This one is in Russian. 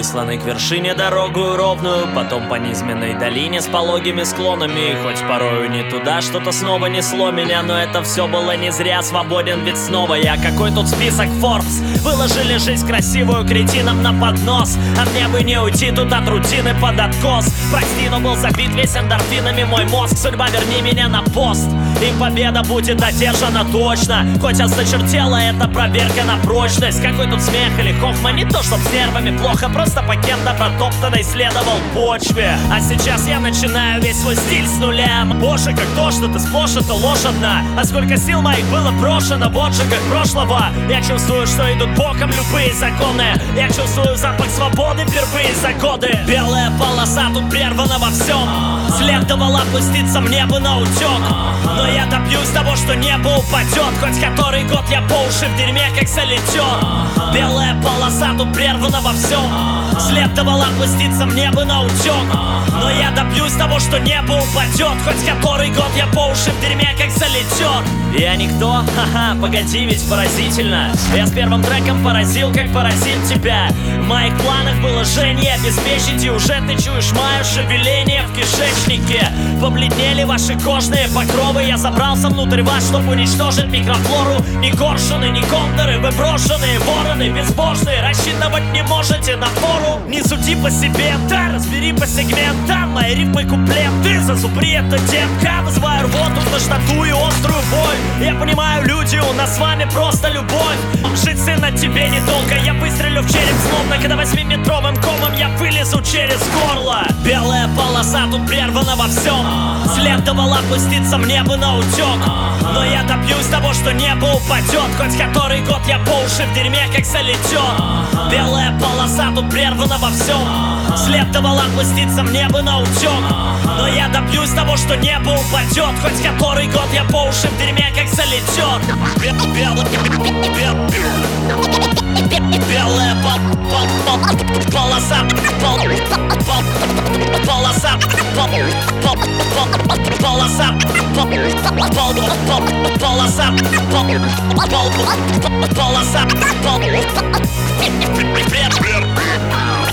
высланы к вершине дорогу ровную, потом по низменной долине с пологими склонами. И хоть порою не туда, что-то снова несло меня, но это все было не зря, свободен ведь снова я. Какой тут список Forbes? Выложили жизнь красивую кретинам на поднос, а мне бы не уйти тут от рутины под откос. Прости, но был забит весь эндорфинами мой мозг. Судьба, верни меня на пост, и победа будет одержана точно. Хоть осточертела эта проверка на прочность. Какой тут смех или хохма, не то чтоб с нервами плохо, просто пакет на протоптанной следовал почве. А сейчас я начинаю весь свой стиль с нуля. Боже, как то, что ты сплошь, это ложь одна. А сколько сил моих было брошено в отжигах прошлого. Я чувствую, что идут боком любые законы. Я чувствую запах свободы впервые за годы. Белая полоса тут прервана во всем. Следовало опуститься мне бы на утек, но я добьюсь того, что небо упадет. Хоть который год я по уши в дерьме как солитер. Белая полоса тут прервана во всем. Следовало опуститься мне бы на утек, но я добьюсь того, что небо упадет. Хоть который год я по уши в дерьме как солитер. Я никто? Ха-ха, погоди, ведь поразительно. Я с первым треком поразил, как поразил тебя. В моих планах было Жене обеспечить, и уже ты чуешь мое шевеление в кишечнике. Побледнели ваши кожные покровы. Я забрался внутрь вас, чтобы уничтожить микрофлору. Ни коршуны, ни кондоры, вы брошенные вороны безбожные. Рассчитывать не можете на фору. Не суди по себе, да, разбери по сегментам. Мои рифмы куплеты, зазубри это темка. Вызываю рвоту, тошноту и острую боль. Я понимаю, люди, у нас с вами просто любовь. Жить, сын, от тебе недолго. Я выстрелю в череп словно, когда 8-метровым комом я вылезу через горло. Белая полоса тут прервана во всем. Следовало опуститься мне бы на утек, но я добьюсь того, что небо упадет. Хоть который год я по уши в дерьме как солитер. Белая полоса тут прервана во всем. Следовало опуститься мне бы на утек, но я добьюсь того, что небо упадет. Хоть который год я по уши в дерьме как солитер. Белая полоса, полоса, полоса, полоса.